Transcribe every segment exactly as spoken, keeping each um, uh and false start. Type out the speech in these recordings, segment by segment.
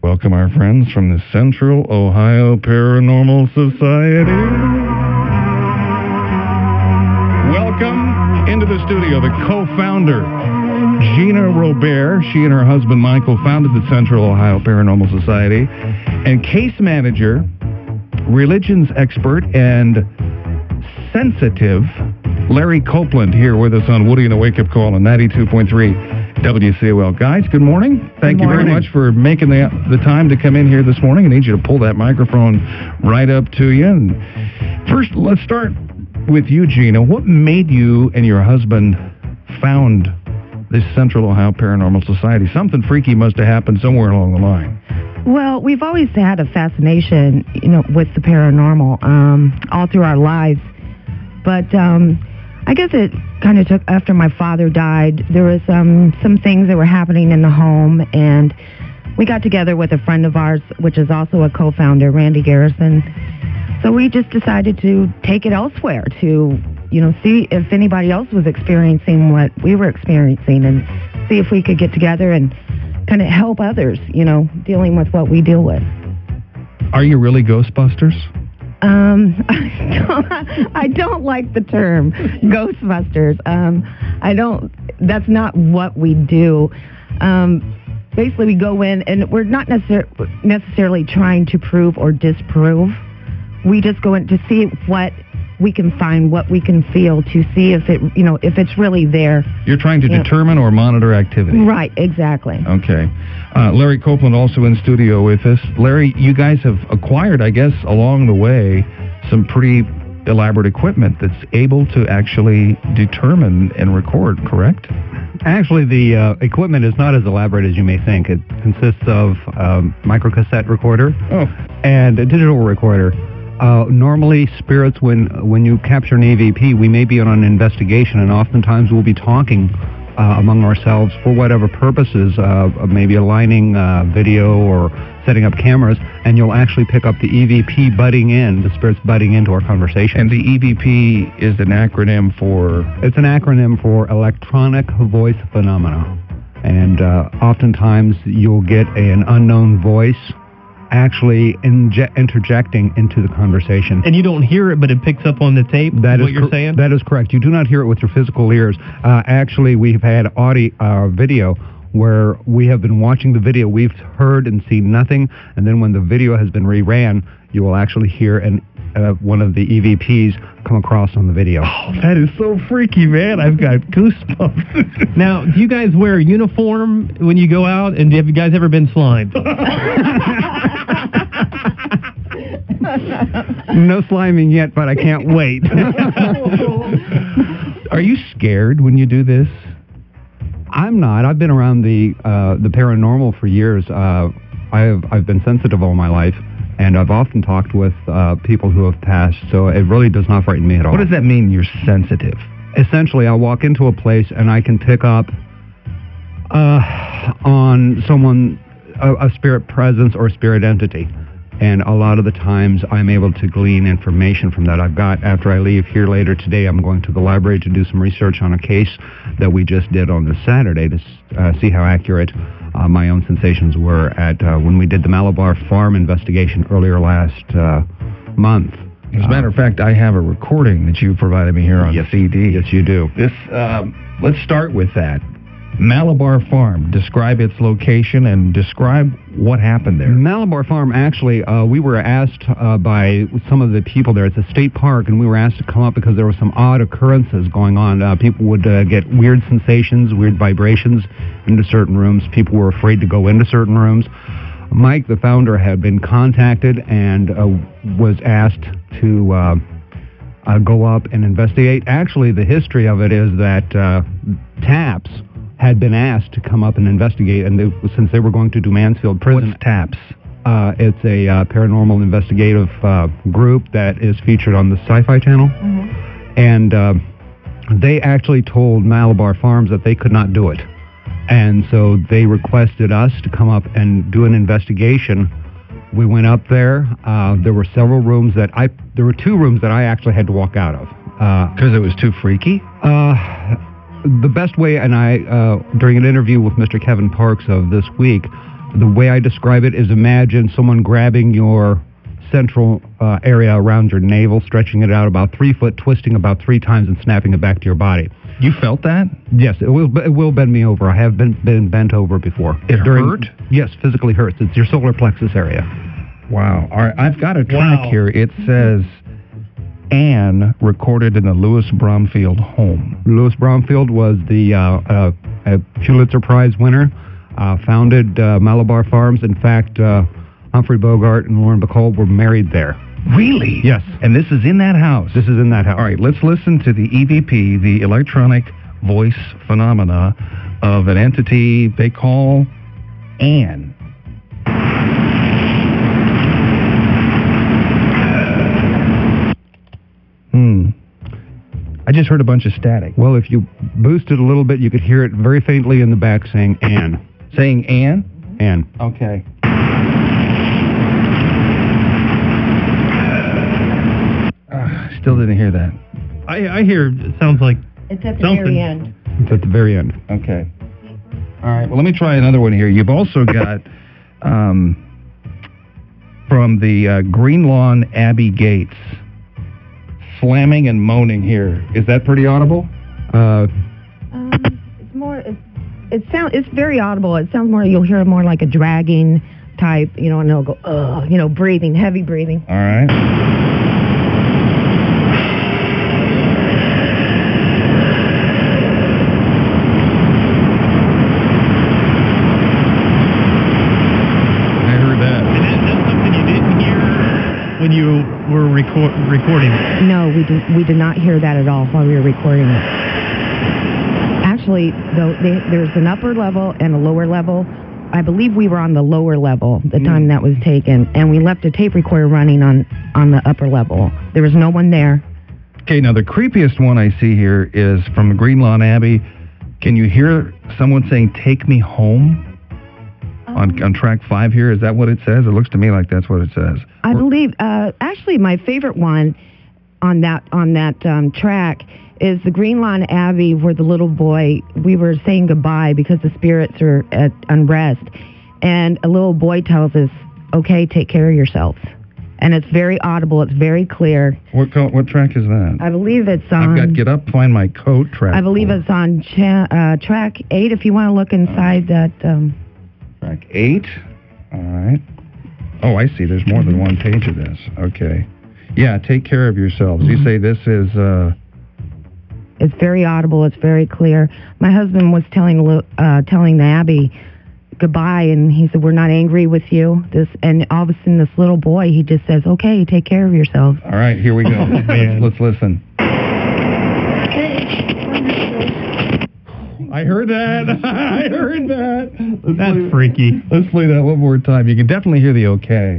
Welcome our friends from the Central Ohio Paranormal Society. Welcome into the studio, the co-founder, Gina Robert. She and her husband, Michael, founded the Central Ohio Paranormal Society. And case manager, religions expert, and sensitive Larry Copeland here with us on Woody and the Wake Up Call on ninety-two point three W C O L. Guys, good morning. Thank good you morning. very much for making the the time to come in here this morning. I need you to pull that microphone right up to you. And first, let's start with you, Gina. What made you and your husband found this Central Ohio Paranormal Society? Something freaky must have happened somewhere along the line. Well, we've always had a fascination, you know, with the paranormal um, all through our lives. But um, I guess it kind of took, after my father died, there was um, some things that were happening in the home, and we got together with a friend of ours, which is also a co-founder, Randy Garrison. So we just decided to take it elsewhere to, you know, see if anybody else was experiencing what we were experiencing and see if we could get together and kind of help others, you know, dealing with what we deal with. Are you really Ghostbusters? Um, I don't, I don't like the term Ghostbusters. Um, I don't, that's not what we do. Um, basically, we go in, and we're not necessar- necessarily trying to prove or disprove. We just go in to see what we can find, what we can feel, to see if it, you know, if it's really there. You're trying to Yeah. determine or monitor activity. Right, exactly. Okay. Uh, Larry Copeland also in studio with us. Larry, you guys have acquired, I guess, along the way, some pretty elaborate equipment that's able to actually determine and record, correct? Actually, the uh, equipment is not as elaborate as you may think. It consists of um, microcassette recorder Oh. and a digital recorder. Uh, normally, spirits, when when you capture an E V P, we may be on an investigation, and oftentimes we'll be talking uh, among ourselves for whatever purposes, uh, maybe aligning uh, video or setting up cameras, and you'll actually pick up the E V P butting in, the spirits butting into our conversation. And the E V P is an acronym for... It's an acronym for Electronic Voice Phenomena, and uh, oftentimes you'll get an unknown voice actually inje- interjecting into the conversation. And you don't hear it, but it picks up on the tape, That is is what you're cor- saying? That is correct. You do not hear it with your physical ears. Uh, actually, we've had audio, uh, video where we have been watching the video. We've heard and seen nothing, and then when the video has been reran, you will actually hear an, uh, one of the E V Ps come across on the video. Oh, that is so freaky, man. I've got goosebumps. Now, do you guys wear a uniform when you go out, and have you guys ever been slimed? No sliming yet, but I can't wait. Are you scared when you do this? I'm not. I've been around the uh, the paranormal for years. Uh, I've I've been sensitive all my life, and I've often talked with uh, people who have passed. So it really does not frighten me at all. What does that mean, you're sensitive? Essentially, I'll walk into a place and I can pick up uh, on someone, a, a spirit presence or spirit entity. And a lot of the times I'm able to glean information from that. I've got, after I leave here later today, I'm going to the library to do some research on a case that we just did on this Saturday to uh, see how accurate uh, my own sensations were at uh, when we did the Malabar Farm investigation earlier last uh, month. As a matter of fact, I have a recording that you provided me here on Yes. C D. Yes, you do. This, um, let's start with that. Malabar Farm, describe its location and describe what happened there. Malabar Farm, actually, uh, we were asked uh, by some of the people there. It's a state park, and we were asked to come up because there were some odd occurrences going on. Uh, people would uh, get weird sensations, weird vibrations into certain rooms. People were afraid to go into certain rooms. Mike, the founder, had been contacted and uh, was asked to uh, uh, go up and investigate. Actually, the history of it is that uh, TAPS had been asked to come up and investigate, and they, since they were going to do Mansfield Prison... What's TAPS? Uh, it's a uh, paranormal investigative uh, group that is featured on the Sci-Fi Channel. Mm-hmm. And uh, they actually told Malabar Farms that they could not do it. And so they requested us to come up and do an investigation. We went up there. Uh, there were several rooms that I... There were two rooms that I actually had to walk out of. Because uh, it was too freaky? Uh... The best way, and I, uh, during an interview with Mister Kevin Parks of This Week, the way I describe it is imagine someone grabbing your central uh, area around your navel, stretching it out about three foot, twisting about three times, and snapping it back to your body. You felt that? Yes, it will. It will bend me over. I have been been bent over before. It During, hurt? Yes, physically hurts. It's your solar plexus area. Wow. All right, I've got a track Wow. here. It says Anne recorded in the Louis Bromfield home. Louis Bromfield was the uh, uh, a Pulitzer Prize winner. Uh, founded uh, Malabar Farms. In fact, uh, Humphrey Bogart and Lauren Bacall were married there. Really? Yes. And this is in that house? This is in that house. All right, let's listen to the E V P, the electronic voice phenomena of an entity they call Anne. Hmm. I just heard a bunch of static. Well, if you boost it a little bit, you could hear it very faintly in the back saying Anne. Saying Anne? Anne. Okay. Uh, still didn't hear that. I, I hear it sounds like It's at the Something. very end. It's at the very end. Okay. All right. Well, let me try another one here. You've also got um, from the uh, Green Lawn Abbey gates, slamming and moaning here. Is that pretty audible? Uh, Um, it's more. It's, it sound. It's very audible. It sounds more. You'll hear more like a dragging type. You know, and it'll go. Ugh. You know, breathing, heavy breathing. All right. I heard that. and that, that's something you didn't hear when you were record, recording it. No, we did. We did not hear that at all while we were recording it. Actually, though, they, there's an upper level and a lower level. I believe we were on the lower level the time that was taken, and we left a tape recorder running on on the upper level. There was no one there. Okay, now the creepiest one I see here is from Green Lawn Abbey. Can you hear someone saying, "Take me home"? On, on track five here, is that what it says? It looks to me like that's what it says. I believe. Uh, actually, my favorite one on that on that um, track is the Green Lawn Abbey, where the little boy, we were saying goodbye because the spirits are at unrest, and a little boy tells us, "Okay, take care of yourself," and it's very audible. It's very clear. What co- what track is that? I believe it's I've on. got Get Up, Find My Coat track. I believe four. it's on cha- uh, track eight. If you want to look inside that. Um, Track eight. All right. Oh, I see. There's more than one page of this. Okay. Yeah, take care of yourselves. You say this is... Uh, It's very audible. It's very clear. My husband was telling Lu- uh, telling the Abbey goodbye, and he said, "We're not angry with you." This, and all of a sudden, this little boy, he just says, "Okay, take care of yourself." all right, here we go. Oh, man. let's, let's listen. I heard that. I heard that. Let's That's play, freaky. Let's play that one more time. You can definitely hear the okay.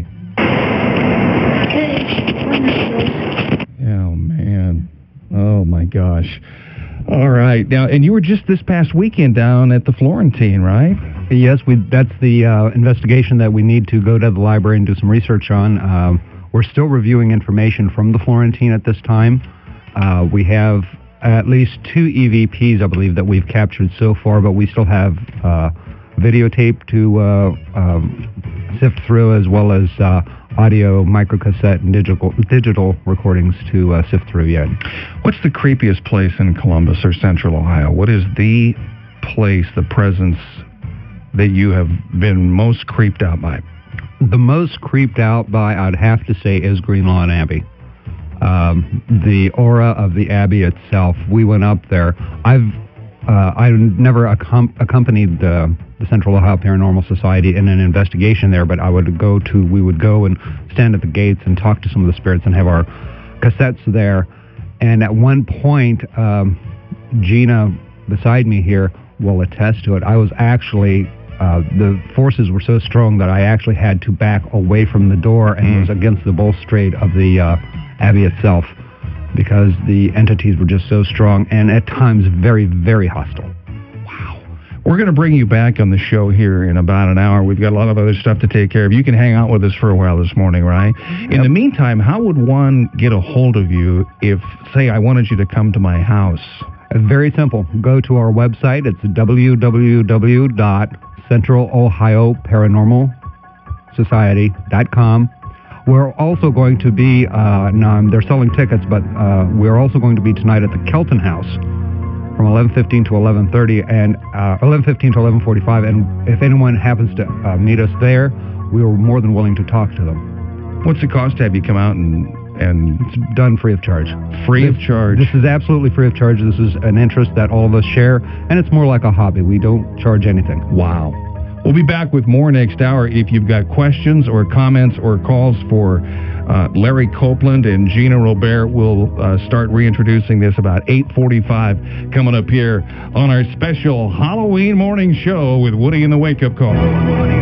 Oh, man. Oh, my gosh. All right. Now, and you were just this past weekend down at the Florentine, right? yes, we. That's the uh, investigation that we need to go to the library and do some research on. Um, we're still reviewing information from the Florentine at this time. Uh, we have at least two E V Ps, I believe, that we've captured so far, but we still have uh, videotape to uh, um, sift through, as well as uh, audio, microcassette, and digital digital recordings to uh, sift through yet. What's the creepiest place in Columbus or Central Ohio? What is the place, the presence that you have been most creeped out by? The most creeped out by, I'd have to say, is Green Lawn Abbey. Um, the aura of the Abbey itself. We went up there. I've uh, I never accom- accompanied the, the Central Ohio Paranormal Society in an investigation there, but I would go to. We would go and stand at the gates and talk to some of the spirits and have our cassettes there. And at one point, um, Gina beside me here will attest to it. I was actually. Uh, the forces were so strong that I actually had to back away from the door and Mm. was against the balustrade of the uh, Abbey itself because the entities were just so strong and at times very, very hostile. Wow. We're going to bring you back on the show here in about an hour. We've got a lot of other stuff to take care of. You can hang out with us for a while this morning, right? In the meantime, how would one get a hold of you if, say, I wanted you to come to my house? Uh, Very simple. Go to our website. It's w w w dot Central Ohio Paranormal Society dot com. We're also going to be, uh, no, they're selling tickets, but uh, we're also going to be tonight at the Kelton House from eleven fifteen to eleven thirty and uh, eleven fifteen to eleven forty-five. And if anyone happens to uh, meet us there, we are more than willing to talk to them. What's the cost to have you come out and and It's done free of charge. free This- of charge? This is absolutely free of charge. This is an interest that all of us share, and it's more like a hobby. We don't charge anything. Wow. We'll be back with more next hour. If you've got questions or comments or calls for uh, Larry Copeland and Gina Robert, we'll uh, start reintroducing this about eight forty-five coming up here on our special Halloween morning show with Woody and the Wake Up Call.